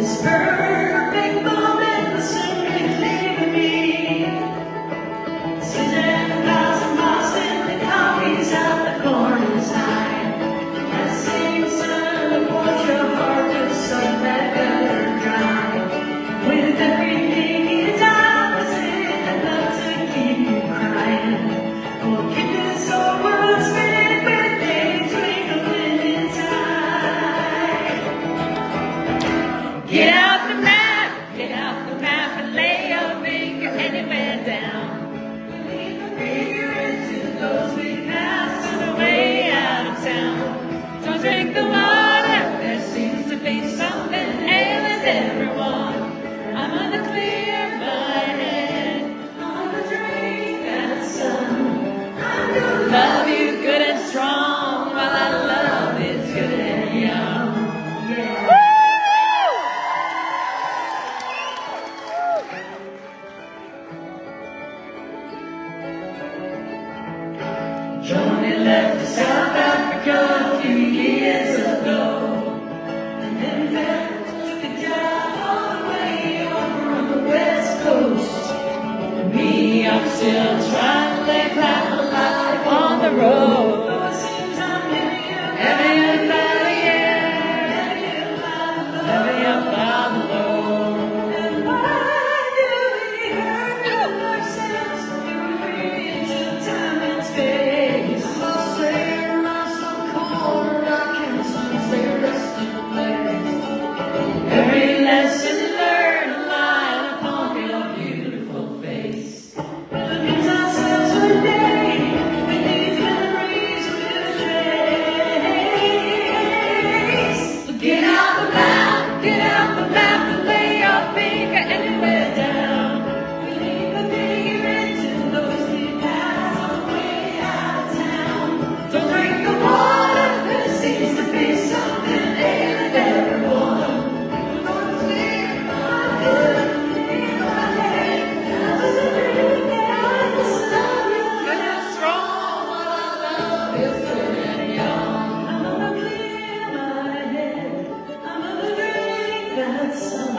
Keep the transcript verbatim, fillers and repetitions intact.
perfect moment was simply leaving me. Sitting a thousand miles in the coffee's out the corner side. That same sun that warms your heart with sun that gutter dry. With everything you die was in enough to keep you crying. Well, keep this old world spinning with a twinkling in time. Get out the map, get out the map and lay your finger anywhere down. Leave a finger into those we passed on the way out of town. Don't drink the water, there seems to be something ailing everyone. I'm gonna clear my head, I'm gonna drink that sun. I'm gonna love you good and strong while I love is good and young. Yeah. Johnny left to South Africa a few years ago, and then back took a job all the way over on the West Coast. And me, I'm still trying to live half a life on the road. Oh, it seems I'm heavier, heavier by the air, heavier by the load, heavier by the load. And why do we hurt ourselves when we reach a time and space? Every lesson learned lying upon your beautiful face. Lose ourselves one day, and these memories will trace. So get out the map, get out the map and lay your finger anywhere down. We leave a finger into those we pass on the way out of town. Don't drink the water, there seems to be something ailing everyone. That's